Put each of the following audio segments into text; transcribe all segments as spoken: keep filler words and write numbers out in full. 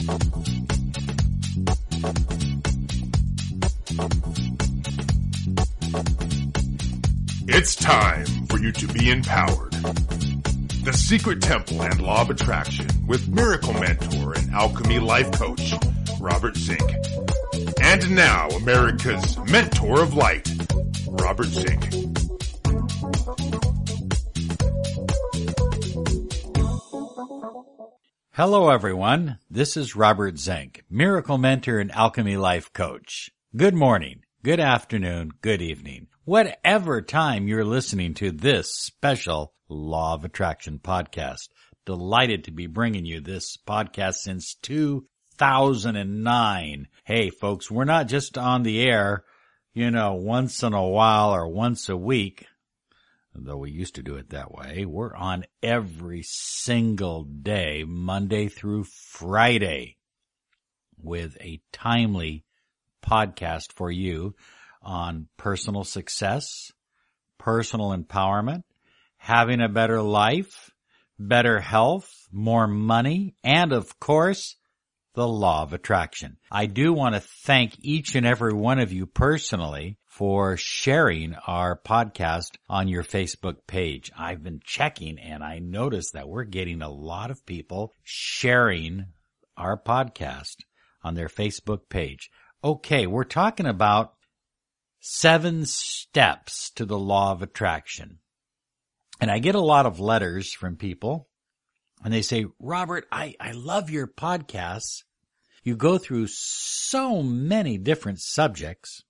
It's time for you to be empowered. The Secret Temple and Law of Attraction with Miracle Mentor and Alchemy Life Coach, Robert Zink. And now, America's Mentor of Light, Robert Zink. Hello, everyone. This is Robert Zink, Miracle Mentor and Alchemy Life Coach. Good morning, good afternoon, good evening. Whatever time you're listening to this special Law of Attraction podcast. Delighted to be bringing you this podcast since two thousand nine. Hey, folks, we're not just on the air, you know, once in a while or once a week, though we used to do it that way. We're on every single day, Monday through Friday, with a timely podcast for you on personal success, personal empowerment, having a better life, better health, more money, and of course, the law of attraction. I do want to thank each and every one of you personally for sharing our podcast on your Facebook page. I've been checking and I noticed that we're getting a lot of people sharing our podcast on their Facebook page. Okay, we're talking about seven steps to the law of attraction. And I get a lot of letters from people, and they say, Robert, I, I love your podcasts. You go through so many different subjects,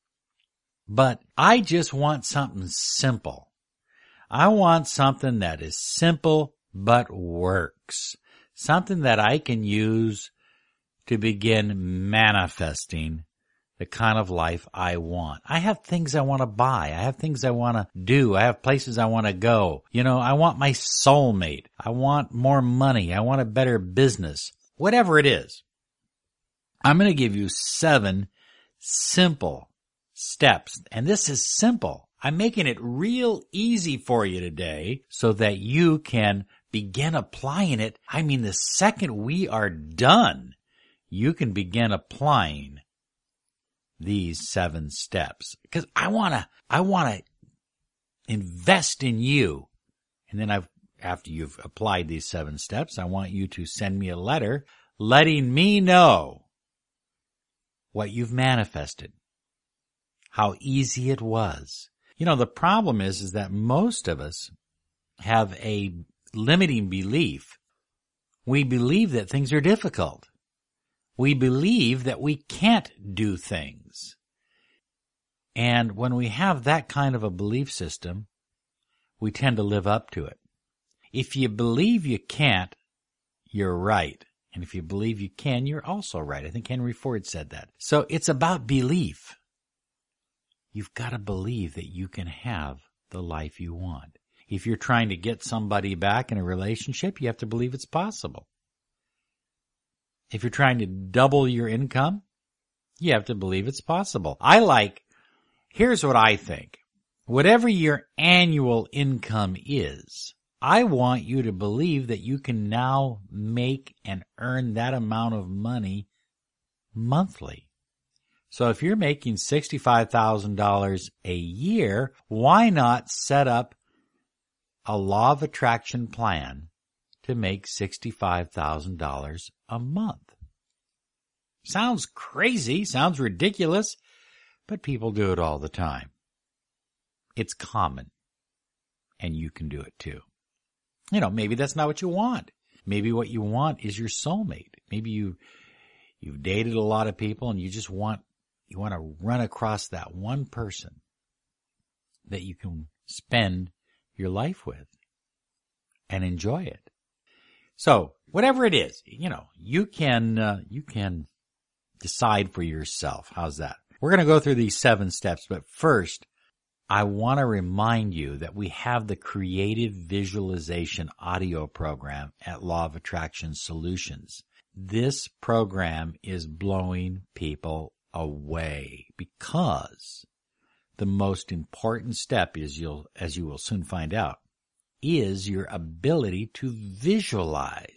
but I just want something simple. I want something that is simple but works. Something that I can use to begin manifesting the kind of life I want. I have things I want to buy. I have things I want to do. I have places I want to go. You know, I want my soulmate. I want more money. I want a better business. Whatever it is. I'm going to give you seven simple steps. And this is simple. I'm making it real easy for you today so that you can begin applying it. I mean, the second we are done, you can begin applying these seven steps, because I want to, I want to invest in you. And then I've, after you've applied these seven steps, I want you to send me a letter letting me know what you've manifested, how easy it was. You know, the problem is, is that most of us have a limiting belief. We believe that things are difficult. We believe that we can't do things. And when we have that kind of a belief system, we tend to live up to it. If you believe you can't, you're right. And if you believe you can, you're also right. I think Henry Ford said that. So it's about belief. You've got to believe that you can have the life you want. If you're trying to get somebody back in a relationship, you have to believe it's possible. If you're trying to double your income, you have to believe it's possible. I like, here's what I think. Whatever your annual income is, I want you to believe that you can now make and earn that amount of money monthly. So if you're making sixty-five thousand dollars a year, why not set up a law of attraction plan to make sixty-five thousand dollars a month? Sounds crazy, sounds ridiculous, but people do it all the time. It's common, and you can do it too. You know, maybe that's not what you want. Maybe what you want is your soulmate. Maybe you, you've dated a lot of people and you just want, you want to run across that one person that you can spend your life with and enjoy it. So whatever it is, you know, you can, uh, you can decide for yourself. How's that? We're going to go through these seven steps, but first, I want to remind you that we have the Creative Visualization audio program at Law of Attraction Solutions. This program is blowing people away because the most important step is, you'll, as you will soon find out, is your ability to visualize.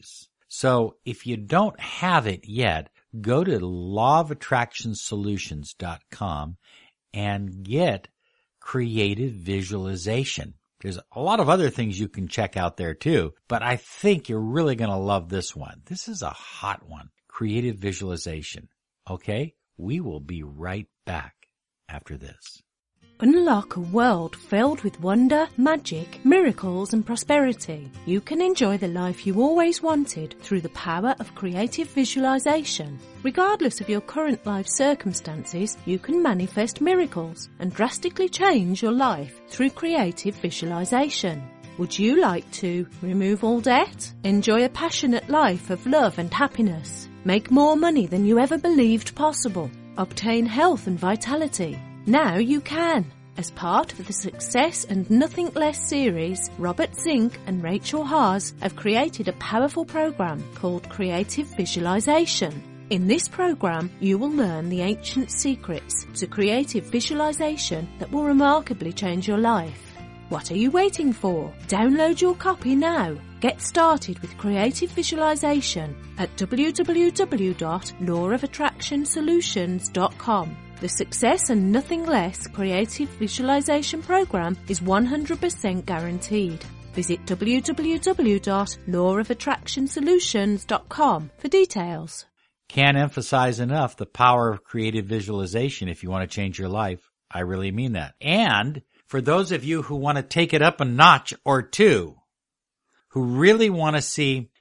So if you don't have it yet, go to law of attraction solutions dot com and get Creative Visualization. There's a lot of other things you can check out there too, but I think you're really going to love this one. This is a hot one. Creative Visualization. Okay? We will be right back after this. Unlock a world filled with wonder, magic, miracles and prosperity. You can enjoy the life you always wanted through the power of creative visualization. Regardless of your current life circumstances, you can manifest miracles and drastically change your life through creative visualization. Would you like to remove all debt? Enjoy a passionate life of love and happiness? Make more money than you ever believed possible? Obtain health and vitality? Now you can. As part of the Success and Nothing Less series, Robert Zink and Rachel Haas have created a powerful program called Creative Visualization. In this program, you will learn the ancient secrets to creative visualization that will remarkably change your life. What are you waiting for? Download your copy now. Get started with creative visualization at w w w dot law of attraction solutions dot com. The Success and Nothing Less Creative Visualization Program is one hundred percent guaranteed. Visit w w w dot law of attraction solutions dot com for details. Can't emphasize enough the power of creative visualization if you want to change your life. I really mean that. And for those of you who want to take it up a notch or two, who really want to see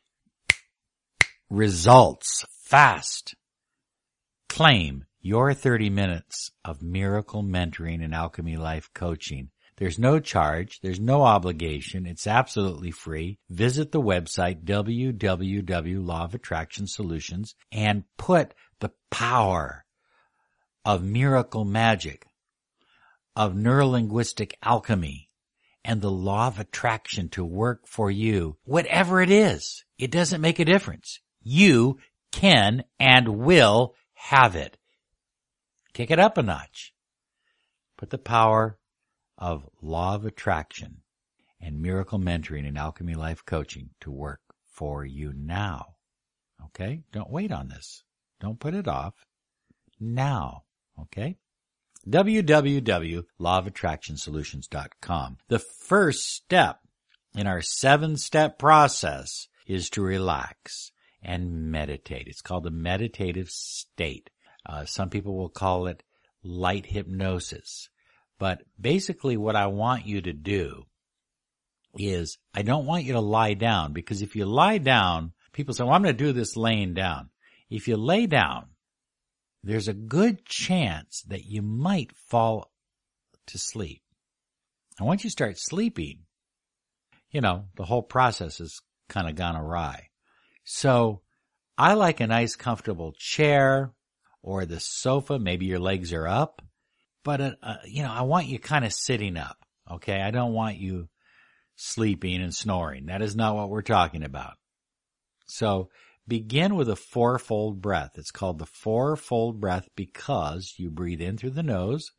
results fast, claim your thirty minutes of miracle mentoring and alchemy life coaching. There's no charge. There's no obligation. It's absolutely free. Visit the website w w w dot law of attraction solutions and put the power of miracle magic, of neurolinguistic alchemy, and the law of attraction to work for you. Whatever it is, it doesn't make a difference. You can and will have it. Kick it up a notch. Put the power of law of attraction and miracle mentoring and alchemy life coaching to work for you now. Okay? Don't wait on this. Don't put it off. Now. Okay? w w w dot law of attraction solutions dot com. The first step in our seven-step process is to relax and meditate. It's called a meditative state. Uh, some people will call it light hypnosis. But basically what I want you to do is I don't want you to lie down, because if you lie down, people say, well, I'm going to do this laying down. If you lay down, there's a good chance that you might fall to sleep. And once you start sleeping, you know, the whole process has kind of gone awry. So I like a nice comfortable chair or the sofa. Maybe your legs are up, but, uh, uh, you know, I want you kind of sitting up. Okay. I don't want you sleeping and snoring. That is not what we're talking about. So begin with a fourfold breath. It's called the fourfold breath because you breathe in through the nose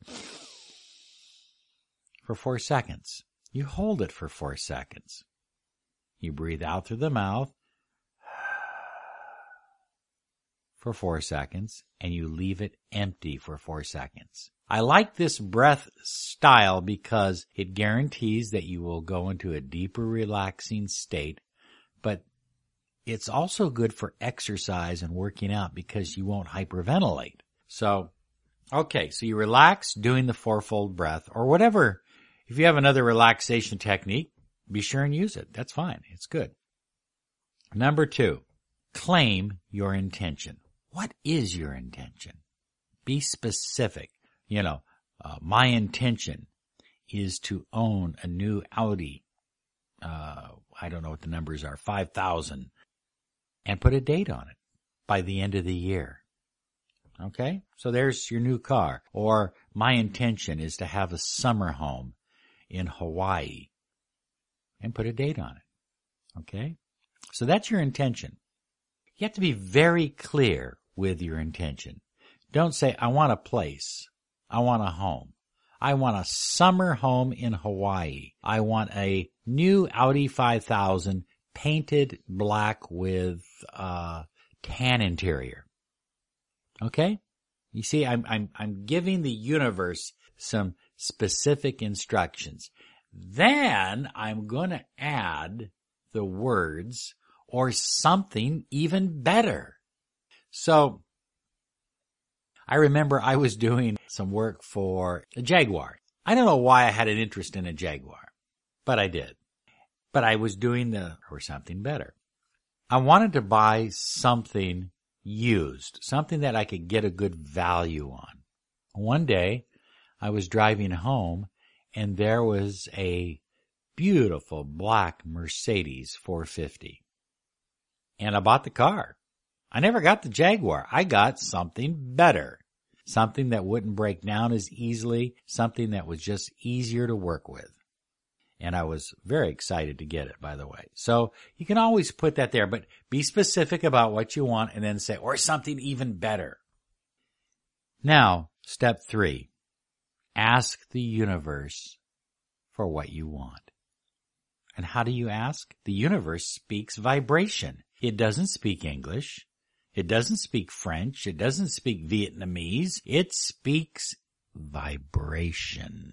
for four seconds. You hold it for four seconds. You breathe out through the mouth for four seconds, and you leave it empty for four seconds. I like this breath style because it guarantees that you will go into a deeper, relaxing state, but it's also good for exercise and working out because you won't hyperventilate. So, okay, so you relax doing the fourfold breath or whatever. If you have another relaxation technique, be sure and use it. That's fine. It's good. Number two, claim your intention. What is your intention? Be specific. You know, uh, my intention is to own a new Audi. Uh, I don't know what the numbers are, five thousand. And put a date on it by the end of the year. Okay? So there's your new car. Or my intention is to have a summer home in Hawaii. And put a date on it. Okay? So that's your intention. You have to be very clear with your intention. Don't say, I want a place. I want a home. I want a summer home in Hawaii. I want a new Audi five thousand painted black with uh tan interior. Okay? You see, I'm I'm I'm giving the universe some specific instructions. Then I'm going to add the words or something even better. So I remember I was doing some work for a Jaguar. I don't know why I had an interest in a Jaguar, but I did. But I was doing the or something better. I wanted to buy something used, something that I could get a good value on. One day I was driving home and there was a beautiful black Mercedes four fifty. And I bought the car. I never got the Jaguar. I got something better. Something that wouldn't break down as easily. Something that was just easier to work with. And I was very excited to get it, by the way. So you can always put that there, but be specific about what you want and then say, or something even better. Now, step three. Ask the universe for what you want. And how do you ask? The universe speaks vibration. It doesn't speak English. It doesn't speak French. It doesn't speak Vietnamese. It speaks vibration.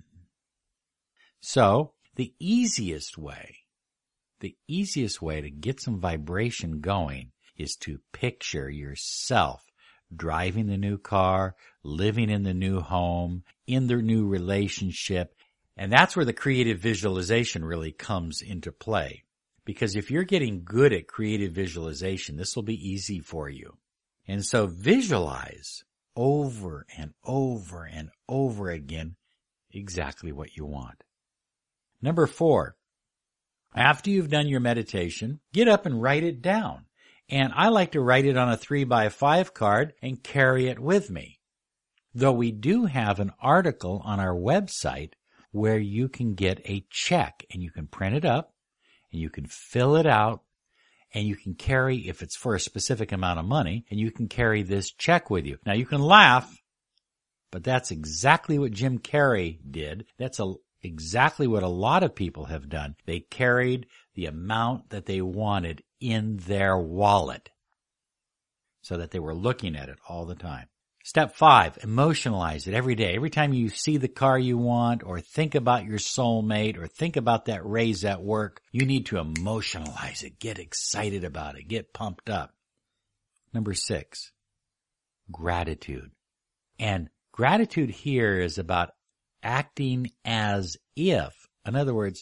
So, the easiest way, the easiest way to get some vibration going is to picture yourself driving the new car, living in the new home, in the new relationship. And that's where the creative visualization really comes into play. Because if you're getting good at creative visualization, this will be easy for you. And so visualize over and over and over again exactly what you want. Number four, after you've done your meditation, get up and write it down. And I like to write it on a three by five card and carry it with me. Though we do have an article on our website where you can get a check and you can print it up and you can fill it out and you can carry, if it's for a specific amount of money, and you can carry this check with you. Now you can laugh, but that's exactly what Jim Carrey did. That's a exactly what a lot of people have done. They carried the amount that they wanted in their wallet so that they were looking at it all the time. Step five, emotionalize it every day. Every time you see the car you want or think about your soulmate or think about that raise at work, you need to emotionalize it. Get excited about it. Get pumped up. Number six, gratitude. And gratitude here is about acting as if. In other words,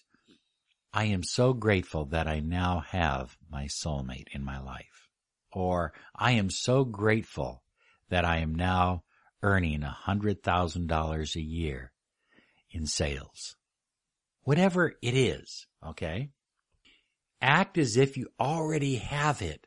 I am so grateful that I now have my soulmate in my life. Or I am so grateful that I am now earning one hundred thousand dollars a year in sales. Whatever it is, okay? Act as if you already have it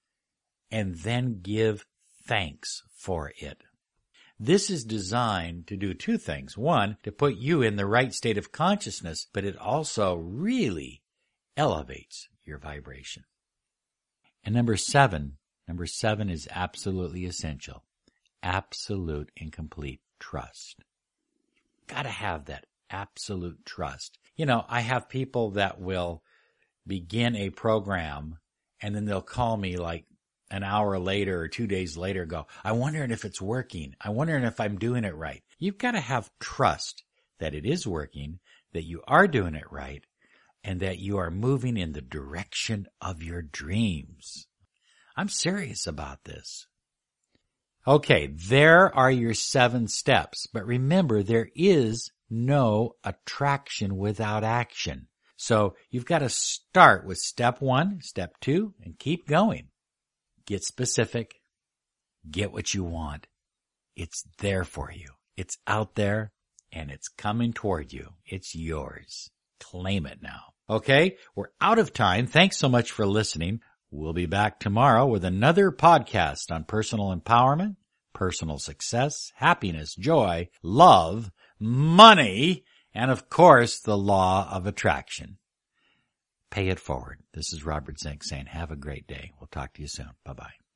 and then give thanks for it. This is designed to do two things. One, to put you in the right state of consciousness, but it also really elevates your vibration. And number seven, number seven is absolutely essential. Absolute and complete trust. Gotta have that absolute trust. You know, I have people that will begin a program and then they'll call me like an hour later or two days later go, I'm wondering if it's working. I'm wondering if I'm doing it right. You've got to have trust that it is working, that you are doing it right, and that you are moving in the direction of your dreams. I'm serious about this. Okay, there are your seven steps. But remember, there is no attraction without action. So you've got to start with step one, step two, and keep going. Get specific. Get what you want. It's there for you. It's out there, and it's coming toward you. It's yours. Claim it now. Okay, we're out of time. Thanks so much for listening. We'll be back tomorrow with another podcast on personal empowerment, personal success, happiness, joy, love, money, and of course, the law of attraction. Pay it forward. This is Robert Zink saying have a great day. We'll talk to you soon. Bye-bye.